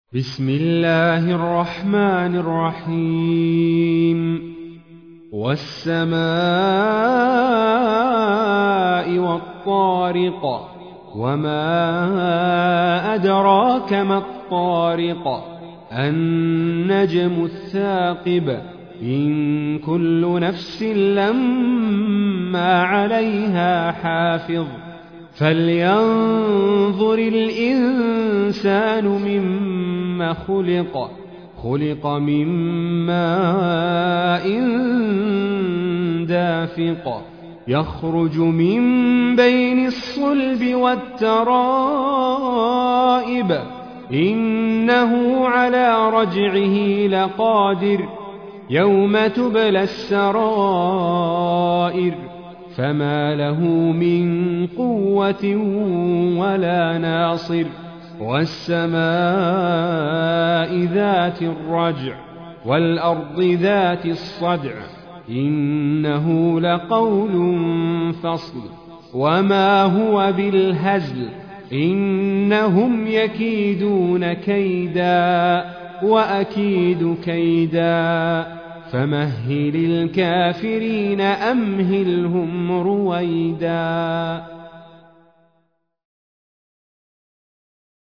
بسم الله الرحمن الرحيم والسماء والطارق وما أدراك ما الطارق النجم الثاقب إن كل نفس لما عليها حافظ فلينظر الإنسان مما خلق من ماء دافق يخرج من بين الصلب والترائب إنه على رجعه لقادر يوم تبلى السرائر فما له من قوة ولا ناصر والسماء ذات الرجع والأرض ذات الصدع إنه لقول فصل وما هو بالهزل إنهم يكيدون كيدا وأكيد كيدا فمهل الكافرين أمهلهم رويدا.